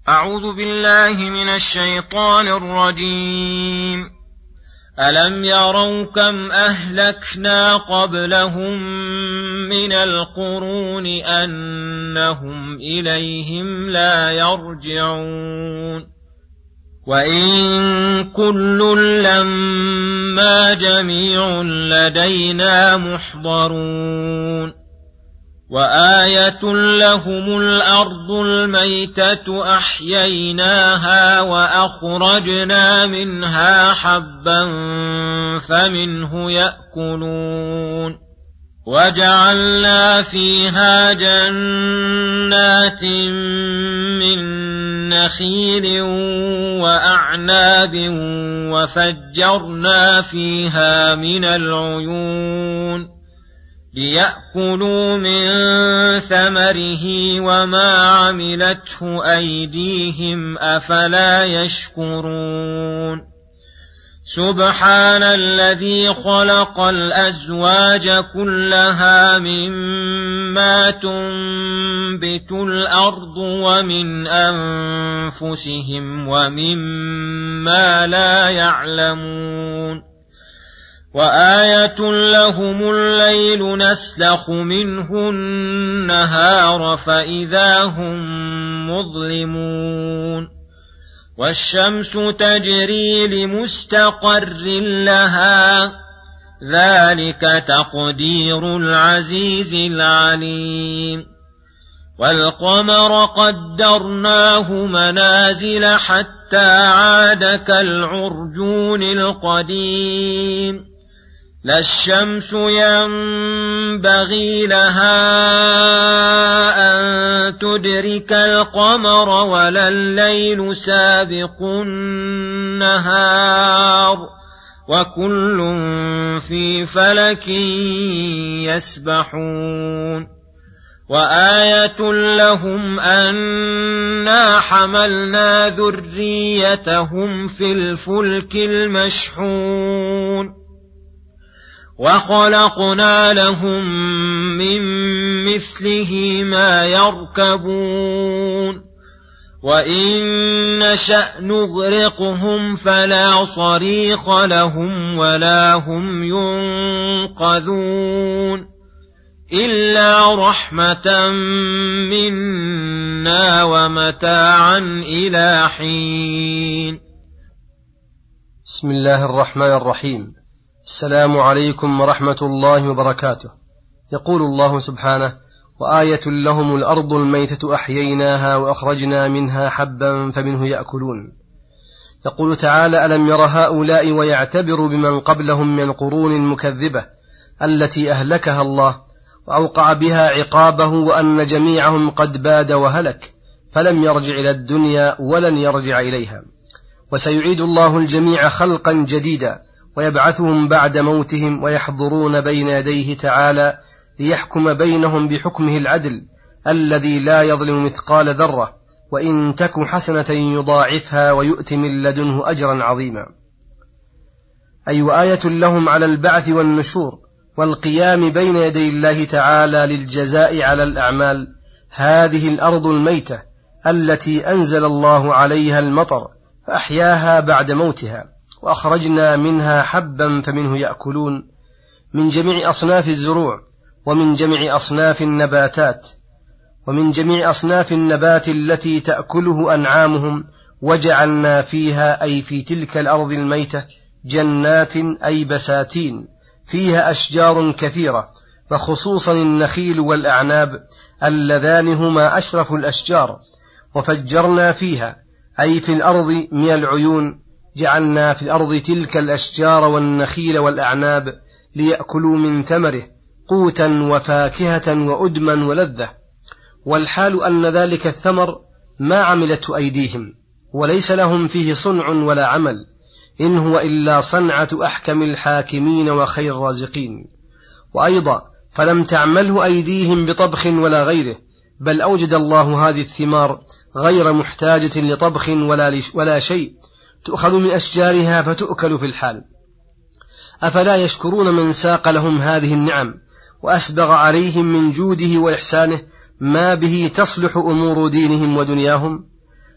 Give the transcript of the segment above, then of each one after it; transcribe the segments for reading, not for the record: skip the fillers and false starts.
أعوذ بالله من الشيطان الرجيم. ألم يروا كم أهلكنا قبلهم من القرون أنهم إليهم لا يرجعون وإن كل لما جميع لدينا محضرون وآية لهم الأرض الميتة أحييناها وأخرجنا منها حبا فمنه يأكلون وجعلنا فيها جنات من نخيل وأعناب وفجرنا فيها من العيون ليأكلوا من ثمره وما عملته أيديهم أفلا يشكرون سبحان الذي خلق الأزواج كلها مما تنبت الأرض ومن أنفسهم ومما لا يعلمون وآية لهم الليل نسلخ منه النهار فإذا هم مظلمون والشمس تجري لمستقر لها ذلك تقدير العزيز العليم والقمر قدرناه منازل حتى عاد كالعرجون القديم لا الشمس ينبغي لها أن تدرك القمر ولا الليل سابق النهار وكل في فلك يسبحون وآية لهم أنا حملنا ذريتهم في الفلك المشحون وخلقنا لهم من مثله ما يركبون وإن نشأ نغرقهم فلا صريخ لهم ولا هم ينقذون إلا رحمة منا ومتاعا إلى حين. بسم الله الرحمن الرحيم. السلام عليكم ورحمة الله وبركاته. يقول الله سبحانه: وآية لهم الأرض الميتة أحييناها وأخرجنا منها حبا فمنه يأكلون. يقول تعالى: ألم ير هؤلاء ويعتبر بمن قبلهم من القرون المكذبة التي أهلكها الله وأوقع بها عقابه وأن جميعهم قد باد وهلك فلم يرجع إلى الدنيا ولن يرجع إليها، وسيعيد الله الجميع خلقا جديدا ويبعثهم بعد موتهم ويحضرون بين يديه تعالى ليحكم بينهم بحكمه العدل الذي لا يظلم مثقال ذرة وإن تك حسنة يضاعفها ويؤت من لدنه أجرا عظيما. أي وآية لهم على البعث والنشور والقيام بين يدي الله تعالى للجزاء على الأعمال هذه الأرض الميتة التي أنزل الله عليها المطر فأحياها بعد موتها وأخرجنا منها حبا فمنه يأكلون من جميع أصناف الزروع ومن جميع أصناف النباتات ومن جميع أصناف النبات التي تأكله أنعامهم وجعلنا فيها أي في تلك الأرض الميتة جنات أي بساتين فيها أشجار كثيرة وخصوصا النخيل والأعناب اللذان هما أشرف الأشجار وفجرنا فيها أي في الأرض من العيون جعلنا في الأرض تلك الأشجار والنخيل والأعناب ليأكلوا من ثمره قوتا وفاكهة وأدما ولذة. والحال أن ذلك الثمر ما عملته أيديهم وليس لهم فيه صنع ولا عمل إن هو إلا صنعة أحكم الحاكمين وخير الرازقين. وأيضا فلم تعمله أيديهم بطبخ ولا غيره بل أوجد الله هذه الثمار غير محتاجة لطبخ ولا شيء تؤخذ من أشجارها فتؤكل في الحال. أفلا يشكرون من ساق لهم هذه النعم وأسبغ عليهم من جوده وإحسانه ما به تصلح أمور دينهم ودنياهم؟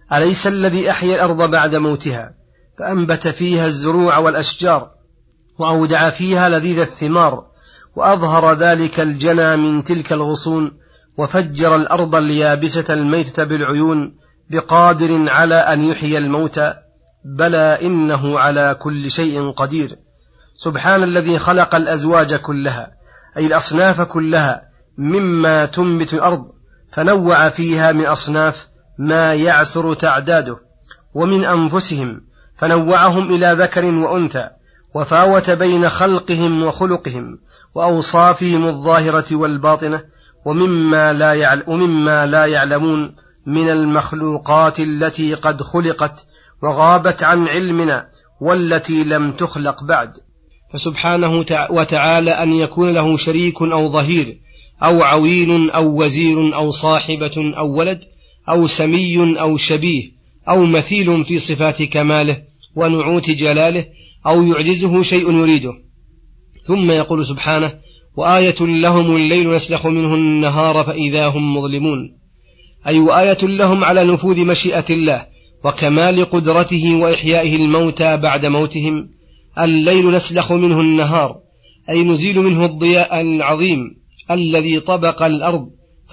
أليس الذي أحيا الأرض بعد موتها فأنبت فيها الزروع والأشجار وأودع فيها لذيذ الثمار وأظهر ذلك الجنى من تلك الغصون وفجر الأرض اليابسة الميتة بالعيون بقادر على أن يحيي الموتى؟ بلى إنه على كل شيء قدير. سبحان الذي خلق الأزواج كلها أي الأصناف كلها مما تنبت الأرض فنوع فيها من أصناف ما يعسر تعداده، ومن أنفسهم فنوعهم إلى ذكر وأنثى، وفاوت بين خلقهم وخلقهم وأوصافهم الظاهرة والباطنة ومما لا يعلمون من المخلوقات التي قد خلقت وغابت عن علمنا والتي لم تخلق بعد. فسبحانه وتعالى أن يكون له شريك أو ظهير أو عوين أو وزير أو صاحبة أو ولد أو سمي أو شبيه أو مثيل في صفات كماله ونعوت جلاله أو يعجزه شيء يريده. ثم يقول سبحانه: وآية لهم الليل نسلخ منه النهار فإذا هم مظلمون، أي وآية لهم على نفوذ مشيئة الله وكمال قدرته وإحيائه الموتى بعد موتهم. الليل نسلخ منه النهار أي نزيل منه الضياء العظيم الذي طبق الأرض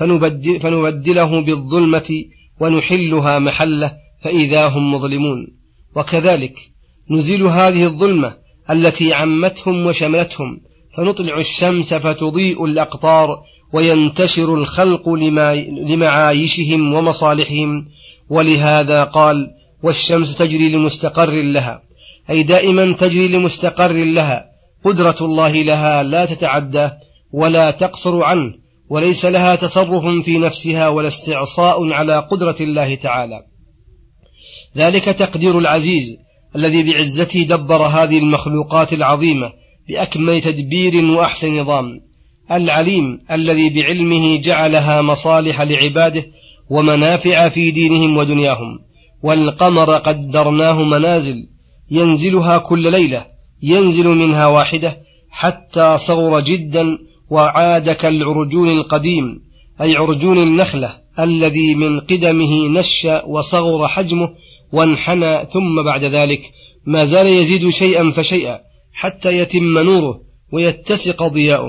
فنبدله بالظلمة ونحلها محله فإذا هم مظلمون. وكذلك نزيل هذه الظلمة التي عمتهم وشملتهم فنطلع الشمس فتضيء الأقطار وينتشر الخلق لمعايشهم ومصالحهم. ولهذا قال: والشمس تجري لمستقر لها، أي دائما تجري لمستقر لها. قدرة الله لها لا تتعدى ولا تقصر عنه، وليس لها تصرف في نفسها ولا استعصاء على قدرة الله تعالى. ذلك تقدير العزيز الذي بعزته دبر هذه المخلوقات العظيمة بأكمل تدبير وأحسن نظام. العليم الذي بعلمه جعلها مصالح لعباده ومنافع في دينهم ودنياهم. والقمر قدرناه منازل ينزلها كل ليلة، ينزل منها واحدة حتى صغر جدا وعاد كالعرجون القديم، أي عرجون النخلة الذي من قدمه نشأ وصغر حجمه وانحنى، ثم بعد ذلك ما زال يزيد شيئا فشيئا حتى يتم نوره ويتسق ضياؤه.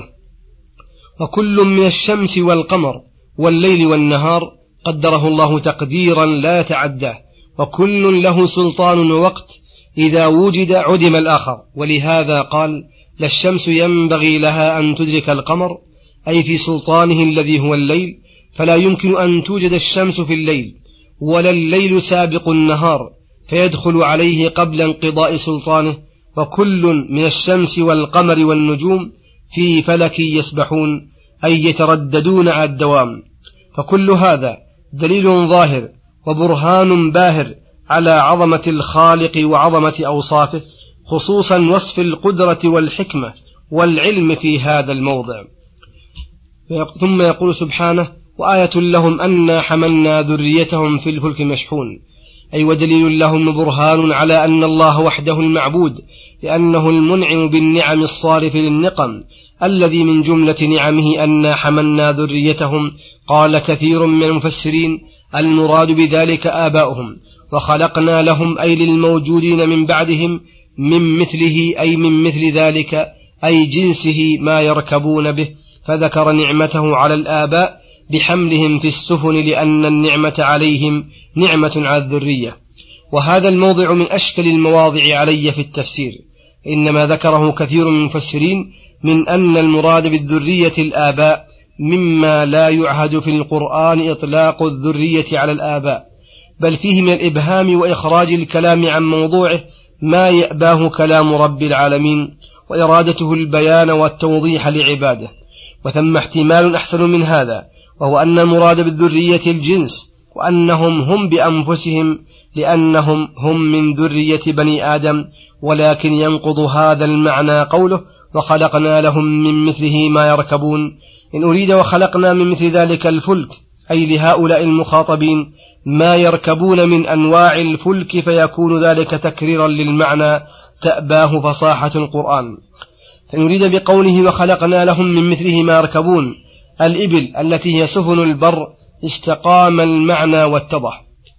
وكل من الشمس والقمر والليل والنهار قدره الله تقديرا لا يتعداه، وكل له سلطان ووقت، إذا وجد عدم الآخر. ولهذا قال: لا الشمس ينبغي لها أن تدرك القمر، أي في سلطانه الذي هو الليل، فلا يمكن أن توجد الشمس في الليل، ولا الليل سابق النهار فيدخل عليه قبل انقضاء سلطانه. وكل من الشمس والقمر والنجوم في فلك يسبحون، أي يترددون على الدوام. فكل هذا دليل ظاهر وبرهان باهر على عظمة الخالق وعظمة أوصافه، خصوصا وصف القدرة والحكمة والعلم في هذا الموضع. ثم يقول سبحانه: وآية لهم أنا حملنا ذريتهم في الفلك المشحون، أي ودليل لهم برهان على أن الله وحده المعبود، لأنه المنعم بالنعم الصارف للنقم، الذي من جملة نعمه أنا حملنا ذريتهم. قال كثير من المفسرين: المراد بذلك آباؤهم، وخلقنا لهم أي للموجودين من بعدهم من مثله، أي من مثل ذلك أي جنسه ما يركبون به، فذكر نعمته على الآباء بحملهم في السفن، لأن النعمة عليهم نعمة على الذرية. وهذا الموضع من أشكل المواضع علي في التفسير، إنما ذكره كثير من المفسرين من أن المراد بالذرية الآباء، مما لا يعهد في القرآن إطلاق الذرية على الآباء، بل فيه من الإبهام وإخراج الكلام عن موضوعه ما يأباه كلام رب العالمين، وإرادته البيان والتوضيح لعباده. وثم احتمال أحسن من هذا، وهو أن المراد بالذرية الجنس، وأنهم هم بأنفسهم، لأنهم هم من ذرية بني آدم. ولكن ينقض هذا المعنى قوله: وخلقنا لهم من مثله ما يركبون. إن أريد وخلقنا من مثل ذلك الفلك، أي لهؤلاء المخاطبين ما يركبون من أنواع الفلك، فيكون ذلك تكريرا للمعنى تأباه فصاحة القرآن. فإن أريد بقوله وخلقنا لهم من مثله ما يركبون الإبل التي هي سفن البر، استقام المعنى واتضح.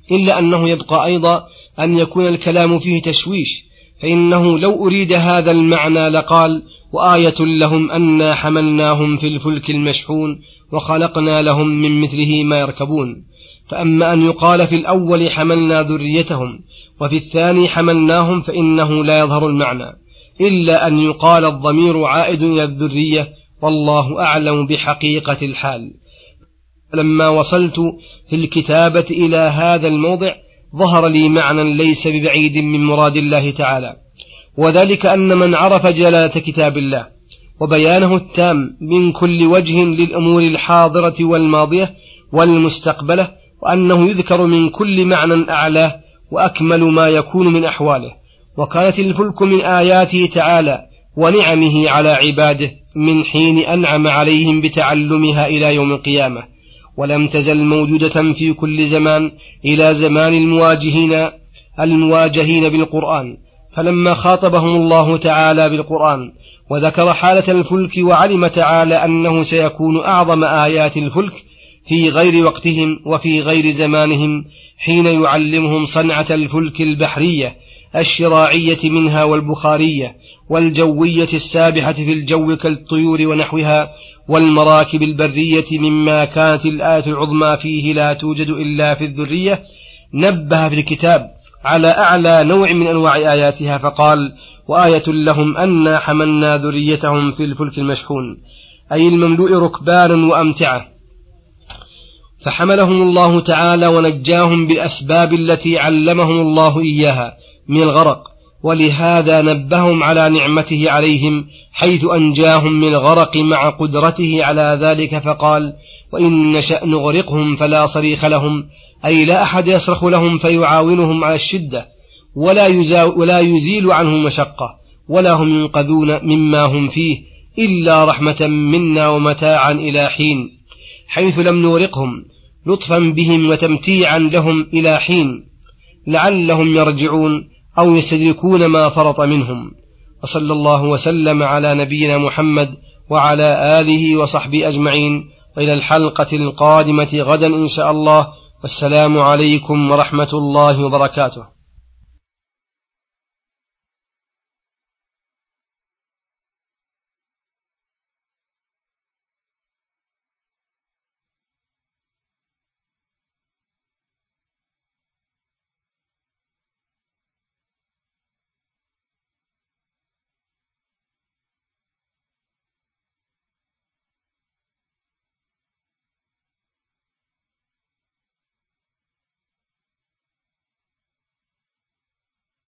إلا أنه يبقى أيضا أن يكون الكلام فيه تشويش، فإنه لو أريد هذا المعنى لقال وآية لهم أنا حملناهم في الفلك المشحون وخلقنا لهم من مثله ما يركبون. فأما أن يقال في الأول حملنا ذريتهم وفي الثاني حملناهم فإنه لا يظهر المعنى، إلا أن يقال الضمير عائد إلى الذرية، والله أعلم بحقيقة الحال. لما وصلت في الكتابة إلى هذا الموضع ظهر لي معنى ليس ببعيد من مراد الله تعالى، وذلك أن من عرف جلالة كتاب الله وبيانه التام من كل وجه للأمور الحاضرة والماضية والمستقبلة، وأنه يذكر من كل معنى أعلاه وأكمل ما يكون من أحواله، وكانت الفلك من آياته تعالى ونعمه على عباده من حين أنعم عليهم بتعلمها إلى يوم القيامة، ولم تزل موجودة في كل زمان إلى زمان المواجهين بالقرآن. فلما خاطبهم الله تعالى بالقرآن وذكر حالة الفلك، وعلم تعالى أنه سيكون أعظم آيات الفلك في غير وقتهم وفي غير زمانهم حين يعلمهم صنعة الفلك البحرية الشراعية منها والبخارية والجوية السابحة في الجو كالطيور ونحوها، والمراكب البرية مما كانت الآية العظمى فيه لا توجد إلا في الذرية، نبه في الكتاب على أعلى نوع من أنواع آياتها فقال وآية لهم أنا حملنا ذريتهم في الفلك المشحون، أي المملوء ركبانا وأمتعة، فحملهم الله تعالى ونجاهم بالأسباب التي علمهم الله إياها من الغرق، ولهذا نبههم على نعمته عليهم حيث أنجاهم من الغرق مع قدرته على ذلك، فقال وإن نشأ نغرقهم فلا صريخ لهم، أي لا أحد يصرخ لهم فيعاونهم على الشدة ولا يزيل عنهم مشقة، ولا هم ينقذون مما هم فيه إلا رحمة منا ومتاعا إلى حين، حيث لم نغرقهم لطفا بهم وتمتيعا لهم إلى حين لعلهم يرجعون أو يستدركون ما فرط منهم. وصلى الله وسلم على نبينا محمد وعلى آله وصحبه أجمعين، وإلى الحلقة القادمة غدا إن شاء الله، والسلام عليكم ورحمة الله وبركاته.